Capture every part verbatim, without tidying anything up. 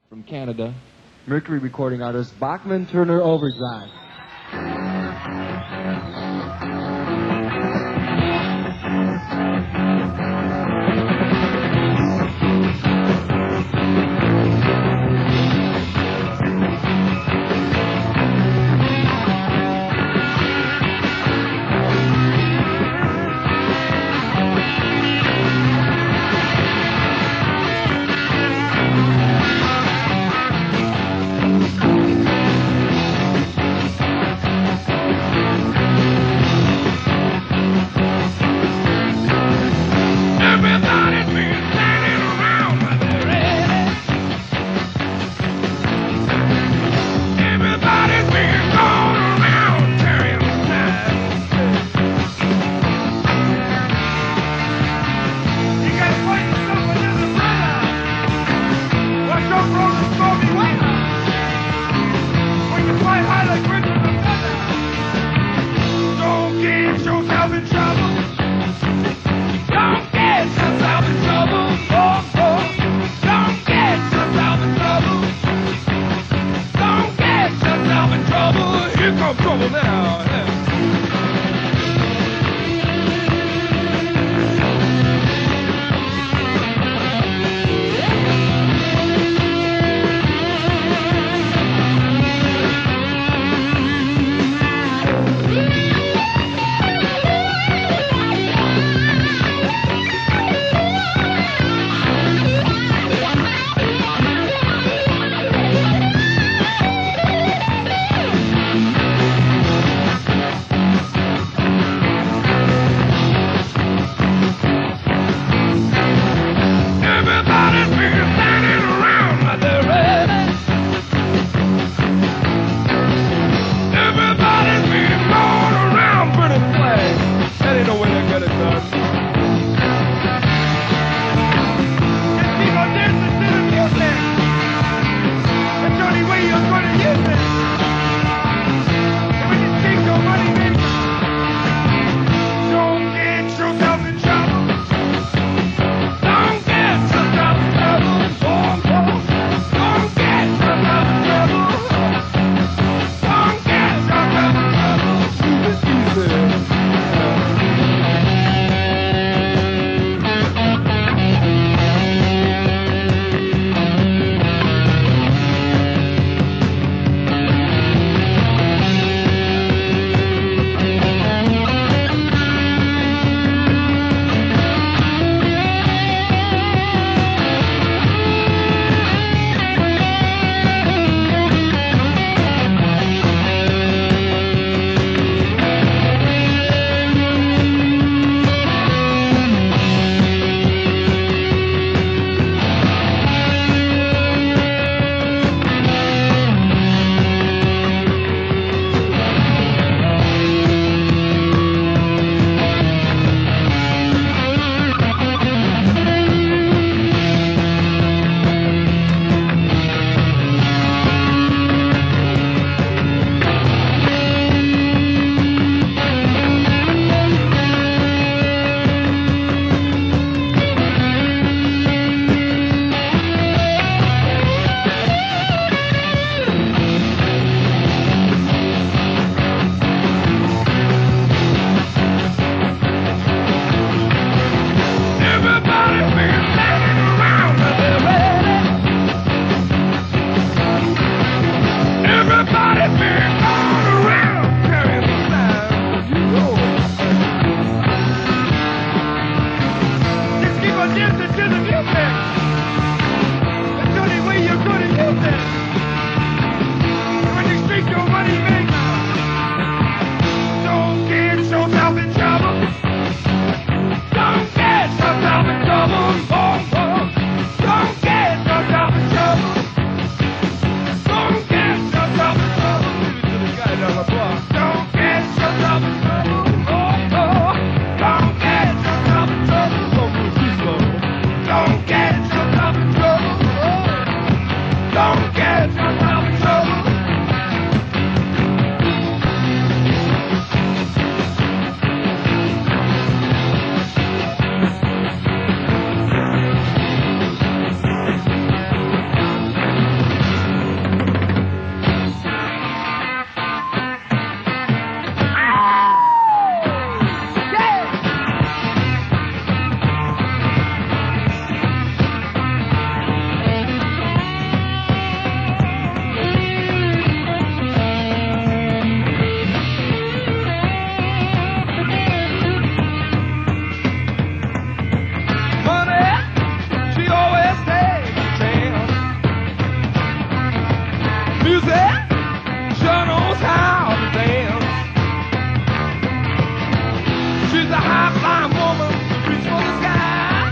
from Canada, Mercury recording artist Bachman Turner Overdrive. Music sure knows how to dance. She's a high-flying woman, reach for the sky.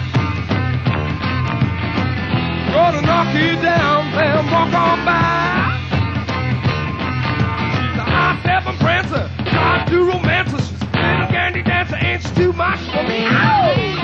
Gonna knock you down, then walk on by. She's a high-stepping prancer, try to romance her. She's a little candy dancer, ain't she too much for me? Ow!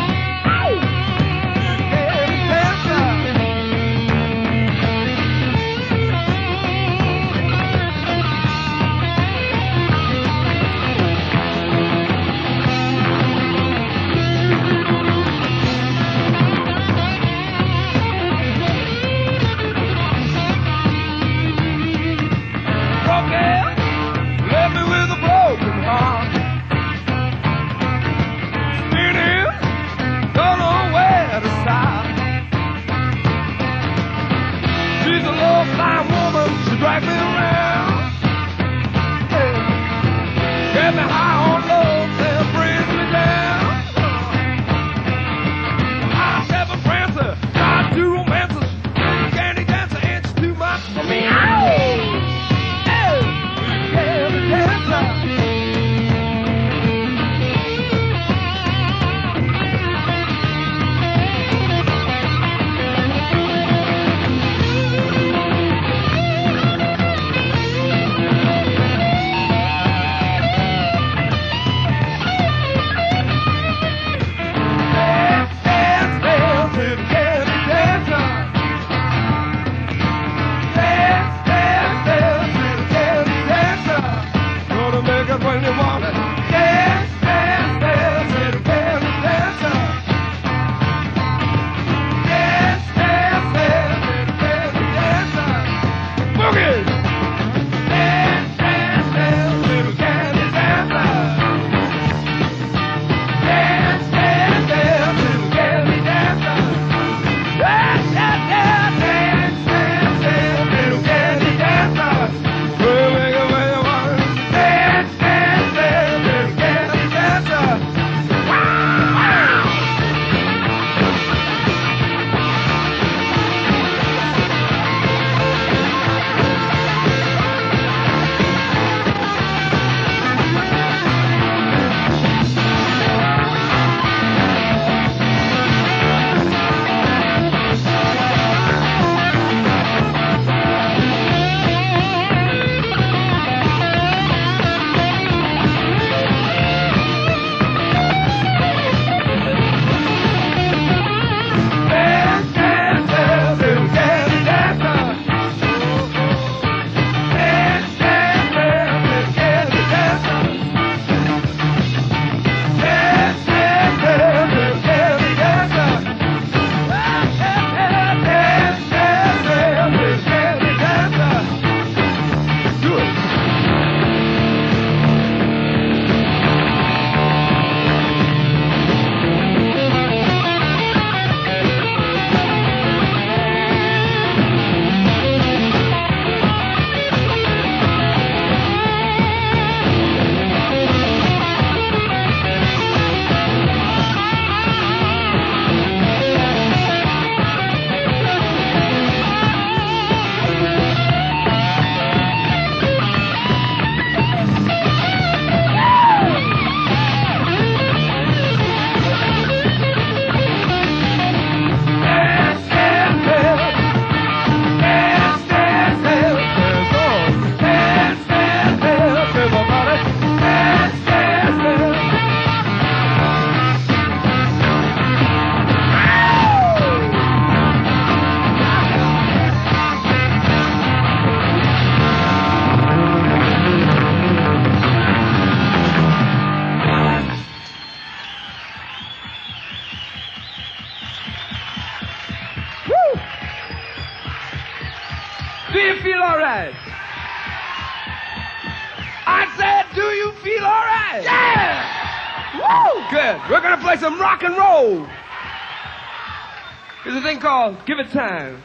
Drag me around, yeah. Get me high on love, then brings me down. I have a prancer, try to romance her. Candy dancer, ain't she too much for me? Ow! Hey, candy dancer. When you want it, dance, dance, dance, little candy dancer. Dance, dance, dance, little candy dancer. Boogie! Dance, dance, dance, little candy dancer. Dance, dance, dance, little candy dancer. Dance, dance, dance, dance, dance, dance, little candy dancer. Well, make it when you want it. Dance. Do you feel all right? I said, do you feel all right? Yeah! Woo! Good. We're going to play some rock and roll. There's a thing called Give It Time.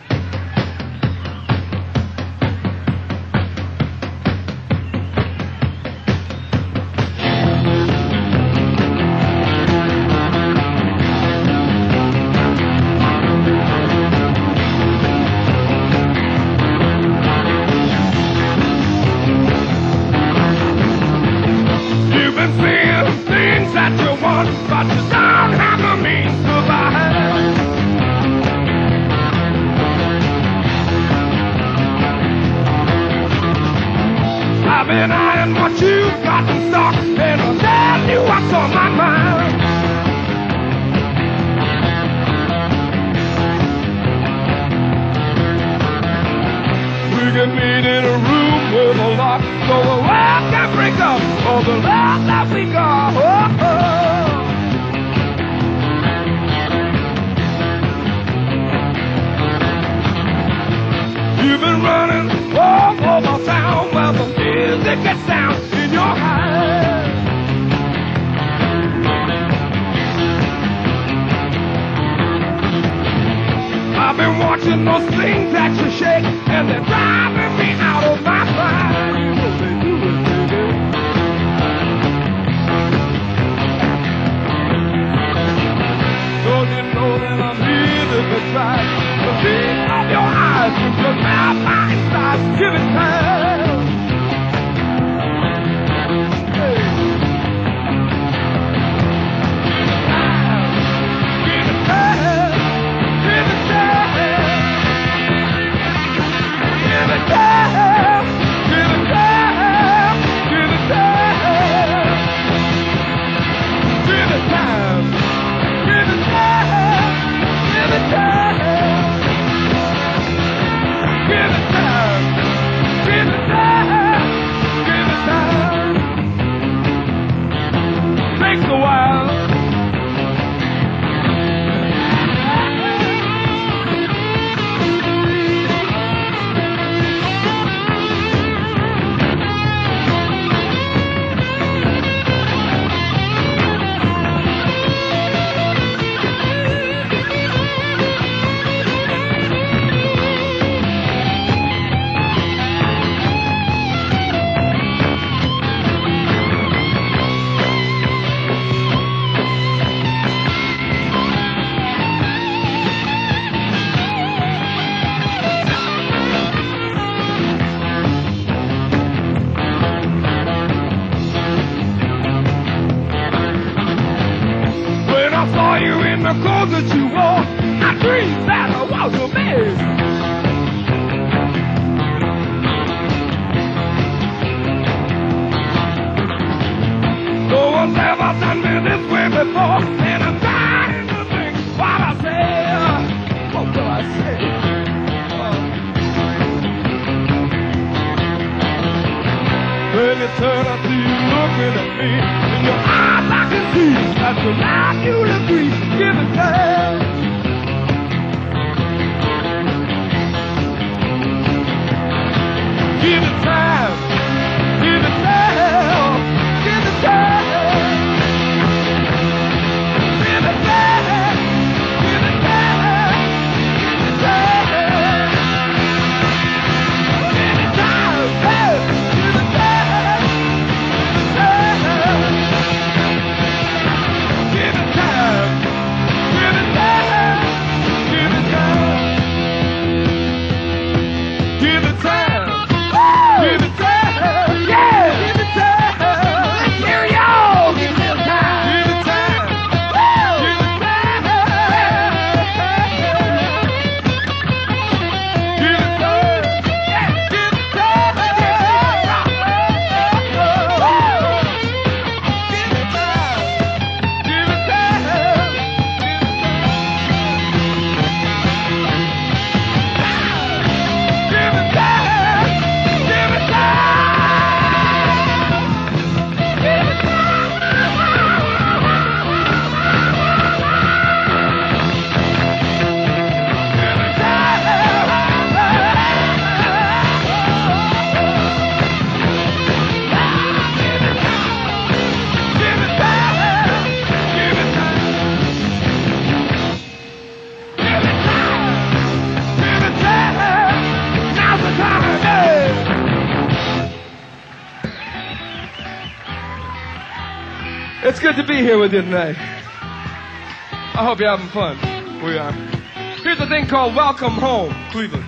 I've been eyeing what you got in stock, and I'll tell you what's on my mind. We can meet in a room with a lock, so the world can break up all the love that we got. Oh, oh. You've been running all over town while the music gets down in your eyes. I've been watching those things that you shake, and they're driving me out of my mind. You know they do it, baby. Don't you know that I'm here to be tried? The beat of your eyes brings the mouth my inside. Give it time. Hey. Give it time. Give it time. Give it time. Give it time. Give it time. Give it time. Give it time. Give it time. Give it time. Give it time. Give it time. Takes a while. The clothes that you wore, I dreamed that I was your man. No one's ever done me this way before, and I'm dying to think what I say. What will I say? Oh. When you turn, I see you looking at me, in your eyes I can see that you like you to agree. Give it time. Give it time. Give it time. Give it time. Give it time. Give it time. Give it time. Give it time. Give it time. Give it time. Give it time. Give it time. Give it time. Give it time. Give it time. Yeah. Give it time. Here we go. Give it time. Give it time. Give it time. Give it time. Yeah. Give it time. Give it time. Give it time. Now's the time, yeah. It's good to be here with you tonight. I hope you're having fun. We are. Here's a thing called Welcome Home, Cleveland.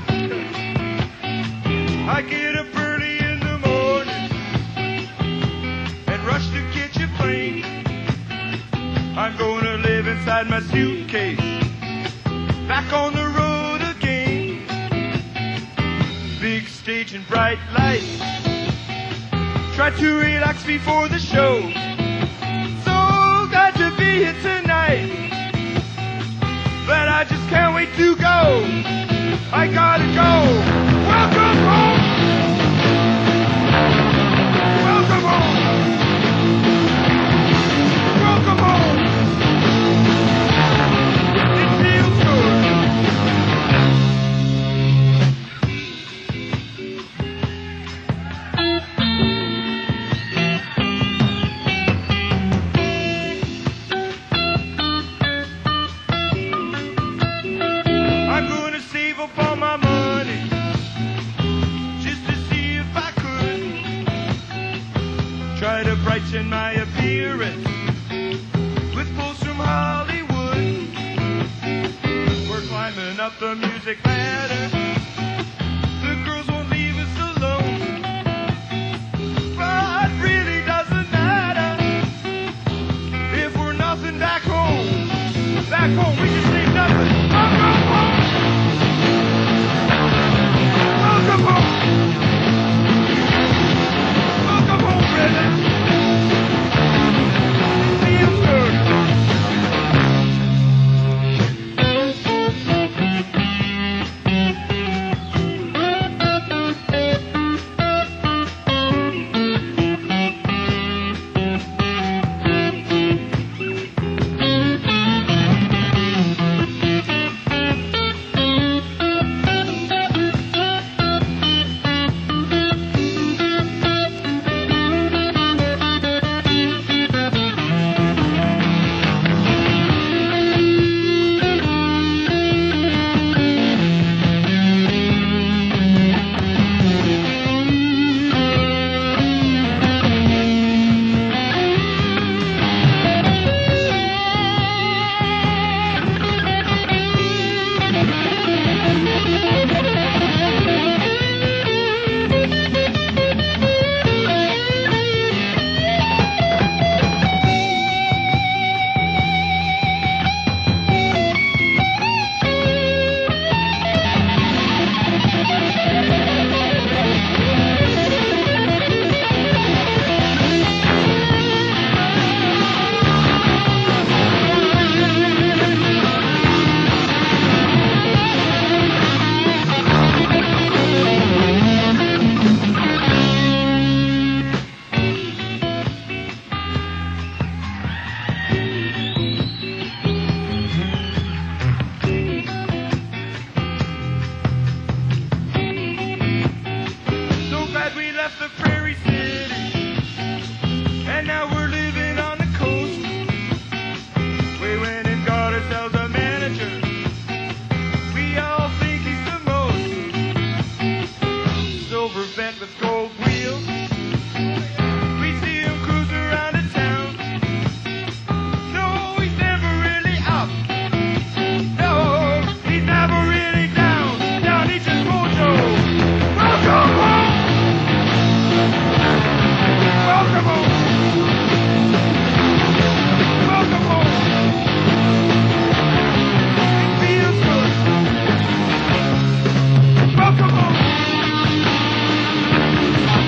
I get up early in the morning and rush to catch a plane. I'm gonna live inside my suitcase, back on the road again. Big stage and bright lights, Try to relax before the show. So glad to be here tonight, but I just can't wait to go. I gotta go. Welcome home. Welcome home. Welcome home. It feels good. I'm gonna save up all my money just to see if I could try to brighten my appearance with clothes from Hollywood. We're climbing up the music ladder. The girls won't leave us alone, but it really doesn't matter if we're nothing back home. Back home we just ain't nothing. Welcome home. Welcome home. Welcome home, brother. It feels good. So glad we left the prairie city, and now we're living on the coast. We went and got ourselves a manager. We all think he's the most. Silver vet with gold wheels. We see him cruise around the town. No, he's never really up. No, he's never really down. Down, he's just mojo. Welcome home. Welcome home. Welcome home. It feels good. Welcome home.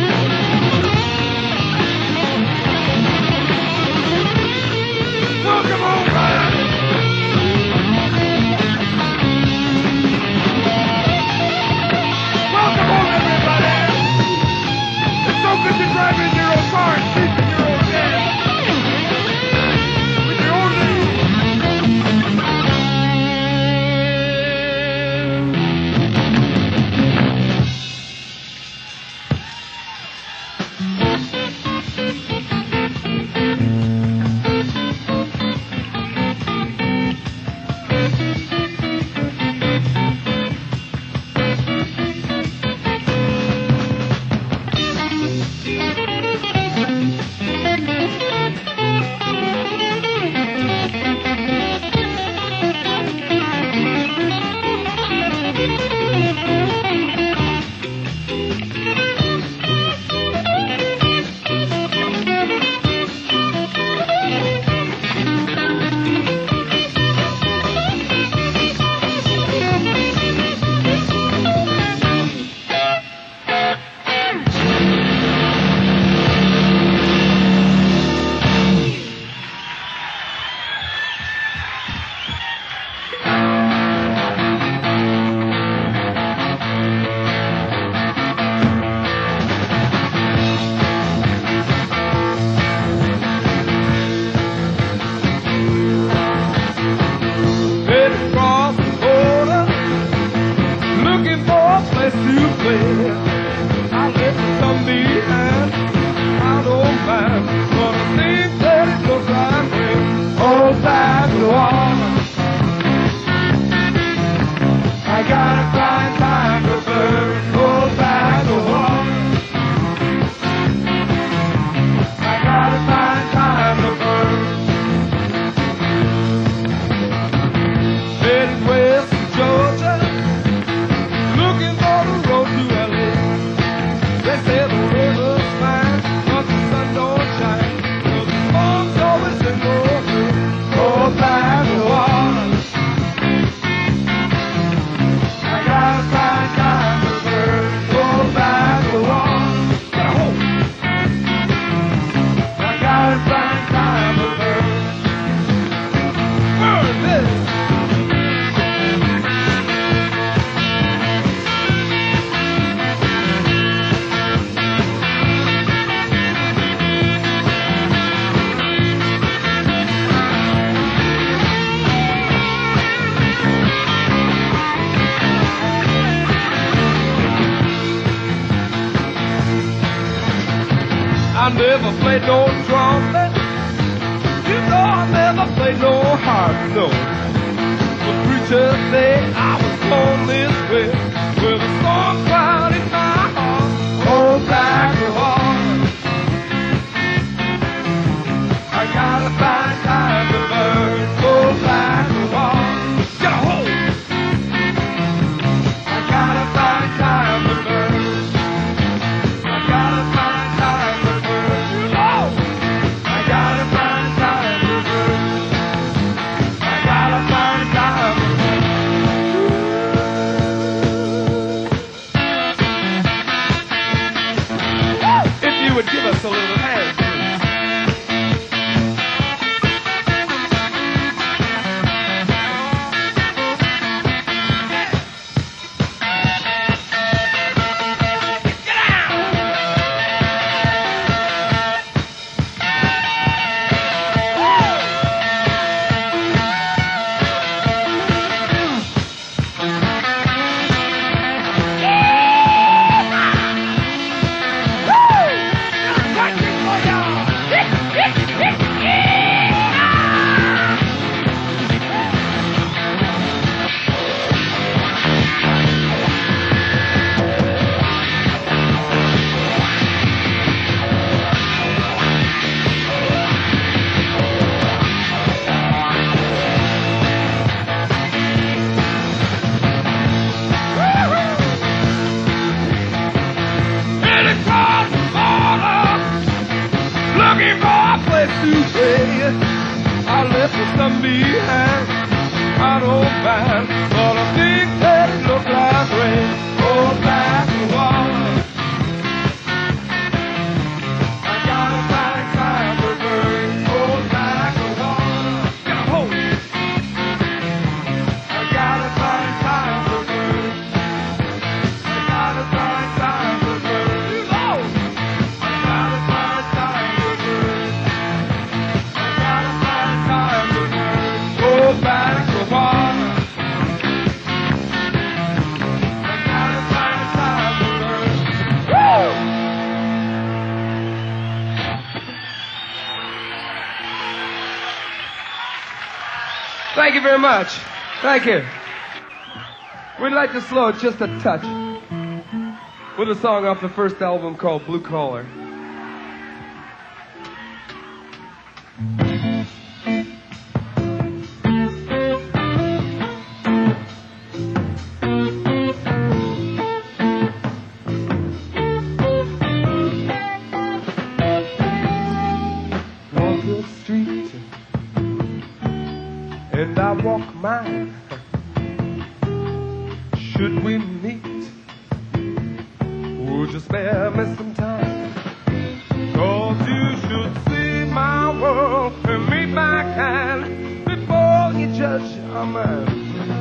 I never played no trumpet. You know I never played no harp, no. The preacher said I was born this way, with a storm cloud in my heart. Oh, black heart, I gotta find time to burn. Oh, black heart, get a hold. I gotta find time to burn. I gotta find time to burn. You know, I gotta find time to burn. I gotta find time to burn. If you would give us a little hand, please. I left with some behind. I don't mind, but I think that it look like rain. Oh, black water, I gotta find time to burn. Oh, black water, get a hold. I gotta find time to burn. I gotta find time to burn. You know, I gotta find time to burn. Go back to water. I gotta find time to learn. Woo! Thank you very much. Thank you. We'd like to slow it just a touch with a song off the first album called Blue Collar. And I walk mine. Should we meet, would you spare me some time? 'Cause you should see my world and meet my kind before you judge our mind.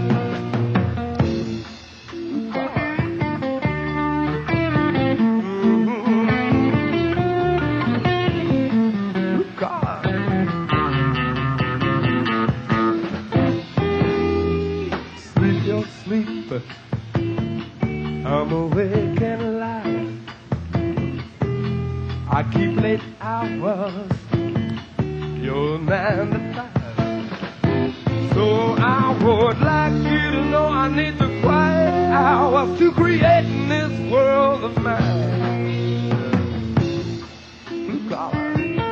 I'm awake and alive. I keep late hours, you're nine to five. So I would like you to know I need the quiet hours to create in this world of mine. Blue collar.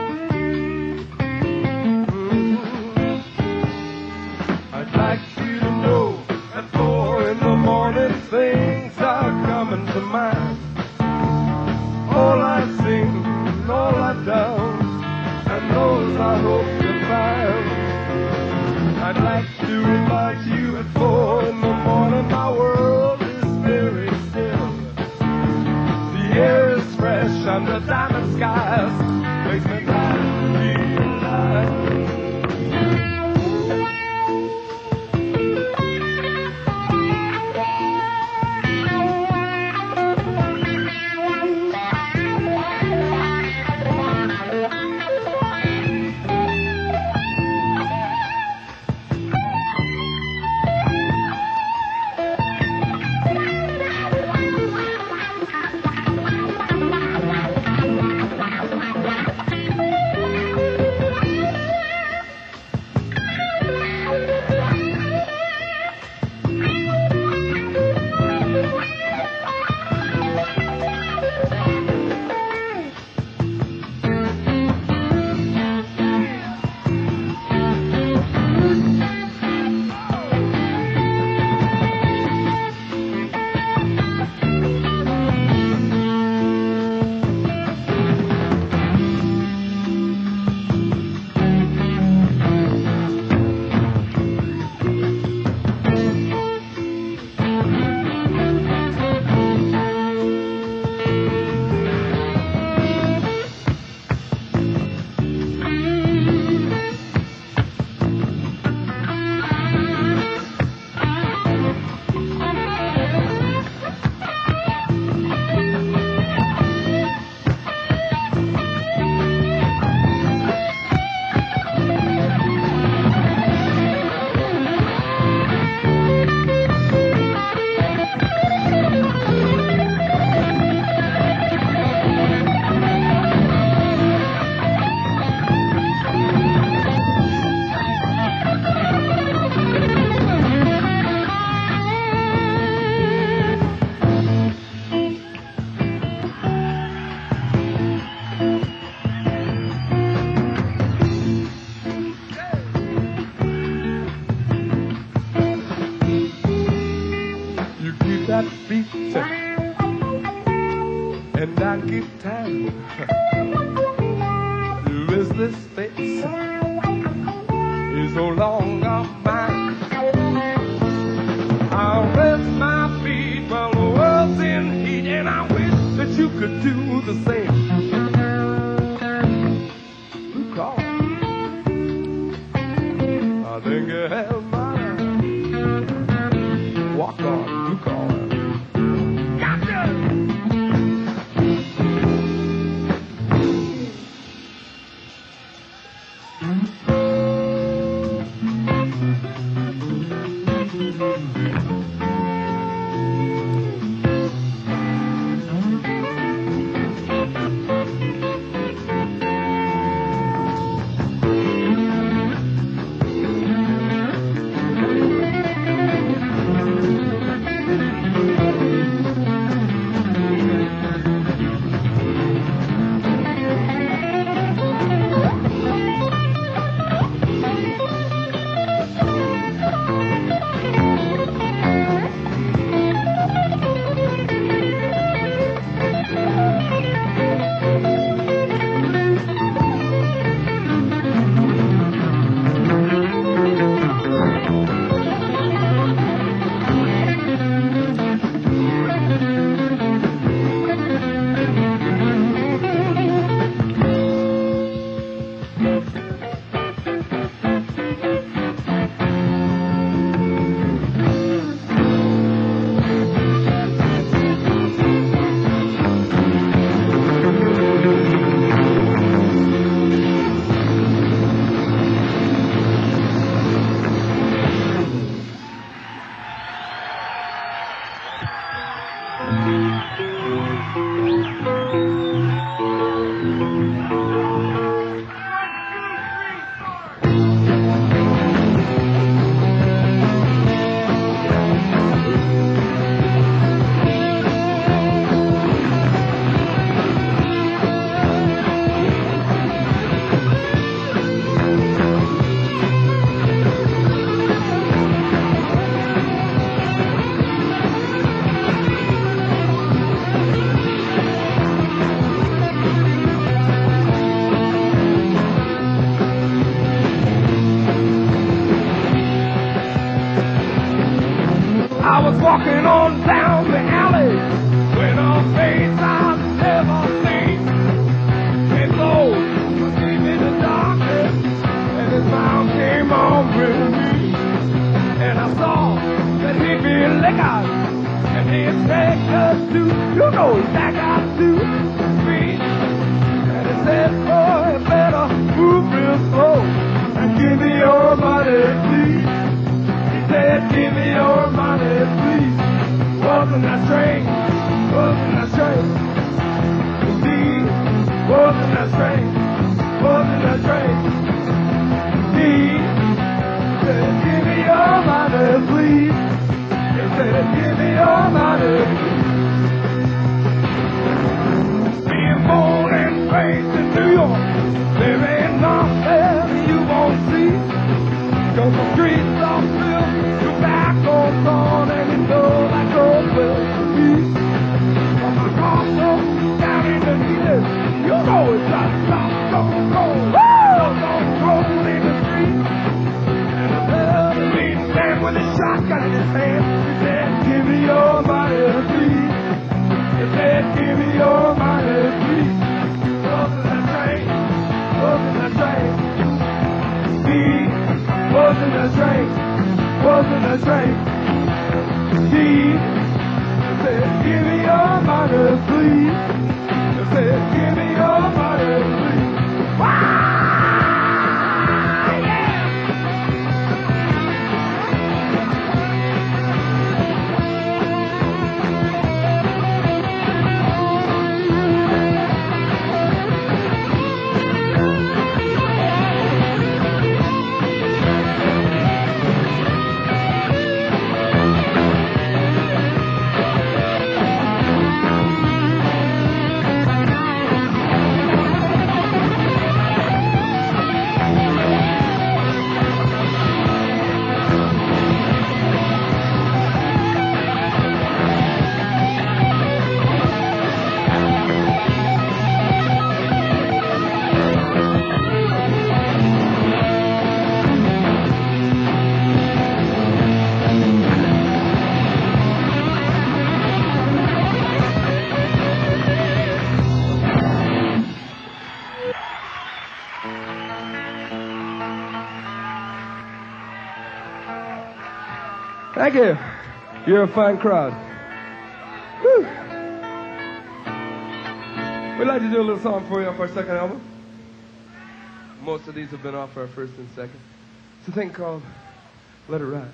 Mm-hmm. I'd like you to know at four in the morning things are coming to mind. All I sing, all I dance, and those I hope to find. I'd like to remind you at four in the morning my world is very still. The air is fresh under diamond skies, makes me glad to be alive. and I give time to restless face is so long gone by. I'll rest my feet while the world's in heat, and I wish that you could do the same. Blue collar, I think you have mine. Walk on, blue collar. Gotcha! I was walking on down the alley when a face I've never seen. And so was deep in the darkness, and his mouth came on with me. And I saw that he'd been liquored, and he expected to, you know, he's back out to me. And he said, oh, you better move real slow and give me your money, please. Said, give me your money, please. Wasn't that strange? Wasn't that strange? Indeed, wasn't that strange? Wasn't that strange? Indeed, said, give me your money, please. He said, give me your money, please. Being born and raised in New York, there ain't nothing you won't see. 'Cause the streets are filled with tobacco gone, and you know that goes well with me. From my car down in the heat, you know it's just stop, go, go, woo! Don't roll in the street. And I heard a lead man with a shotgun in his hand. He said, give me your money, please. He said, give me your money, please. Wasn't that strange? Wasn't that strange? Please. Wasn't that strange? Wasn't that strange? Steve said, give me your money, please. He said, give me your money, please. Wow! Thank you. You're a fine crowd. Whew. We'd like to do a little song for you off our second album. Most of these have been off our first and second. It's a thing called Let It Ride.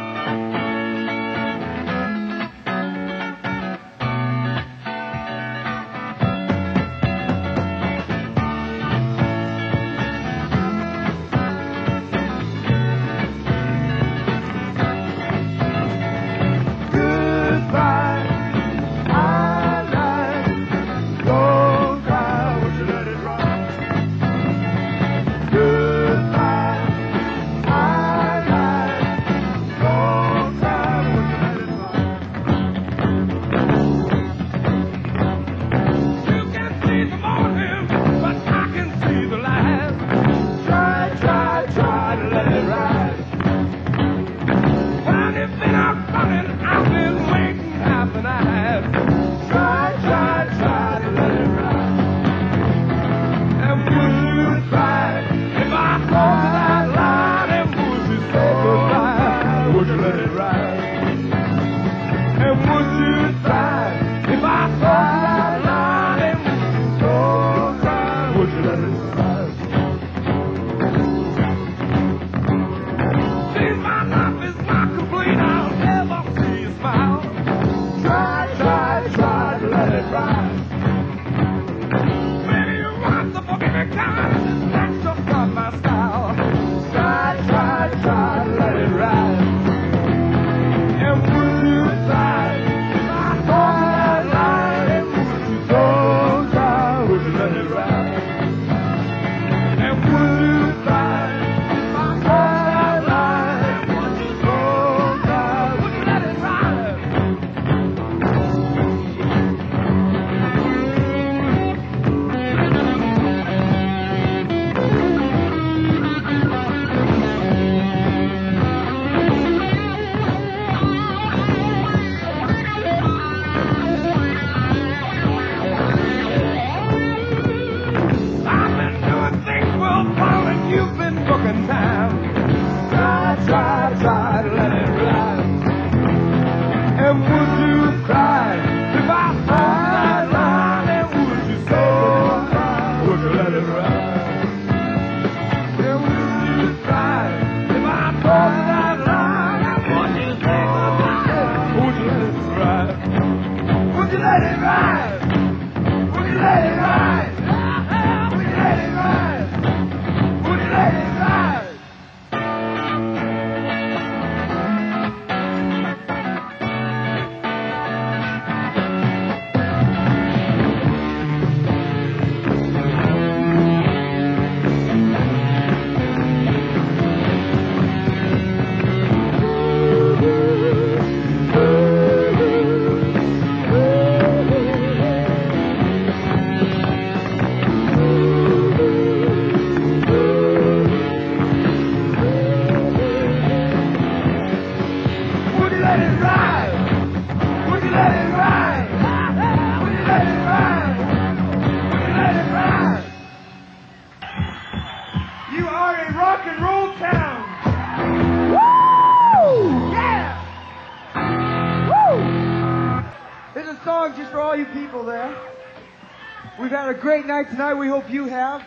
Tonight, we hope you have.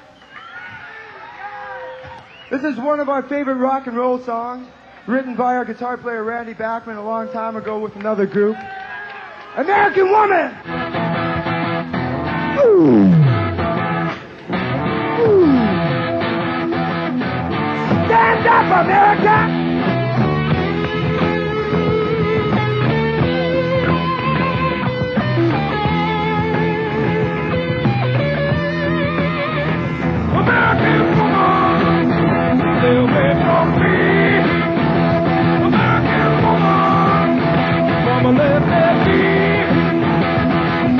This is one of our favorite rock and roll songs, written by our guitar player Randy Bachman a long time ago with another group. American Woman! Ooh. Ooh. Stand up, America! American woman, mama, let me be.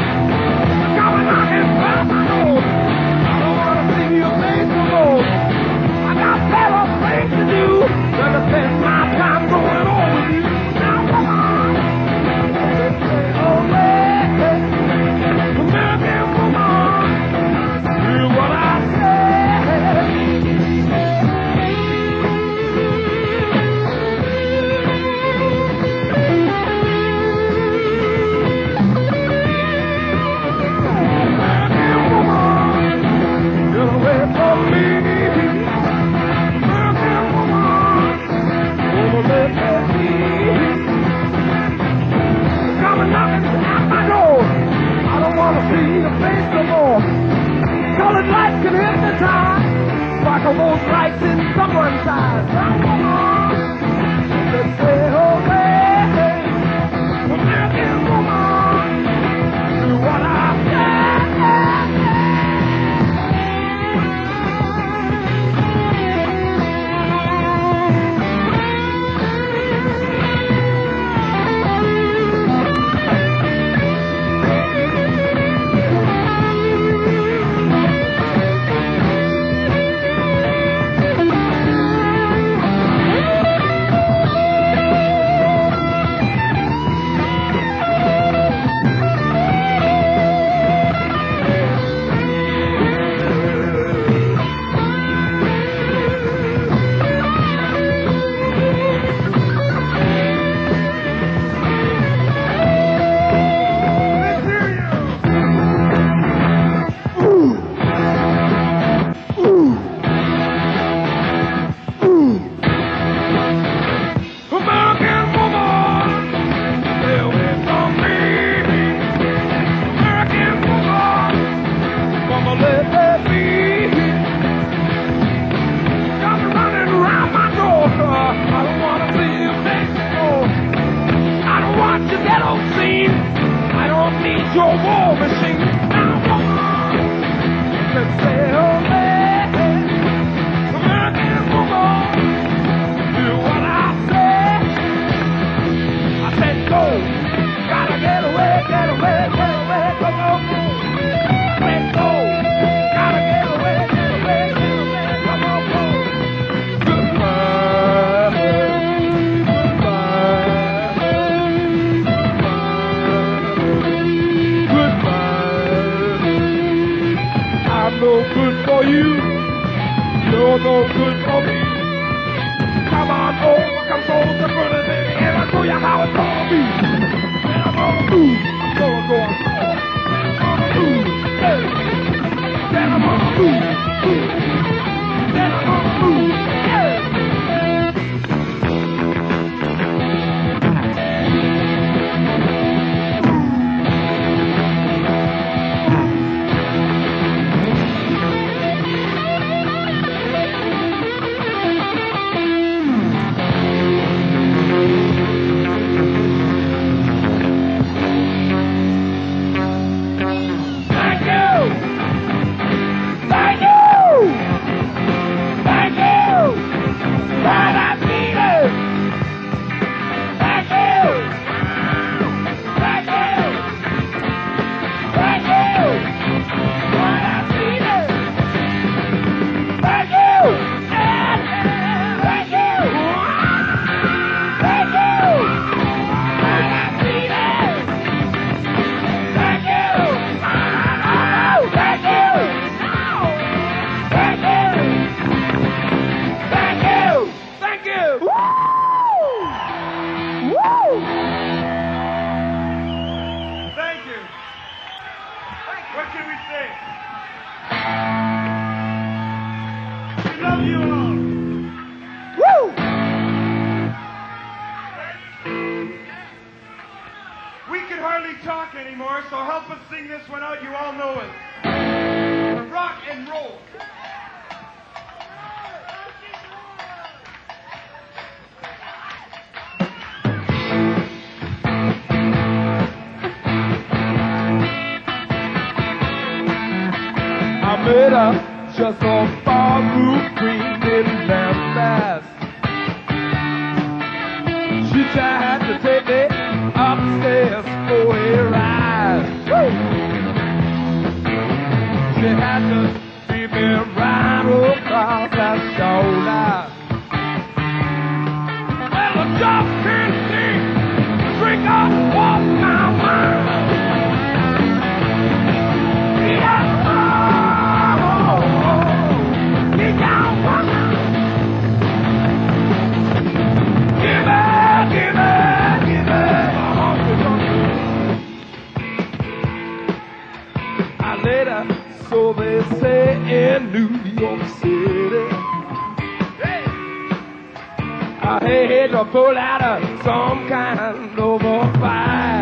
can hypnotize like a wolf lights in someone's eyes. Let's say, oh, hey, American woman, do what I say. Just a far blue green little lamb fast. She tried to take me upstairs for a ride. Woo! She had to see me right across that shoulder. Well, I just can't see the drink up off my mind. Yeah. So they say in New York City, hey. I had to pull out of some kind of a fight.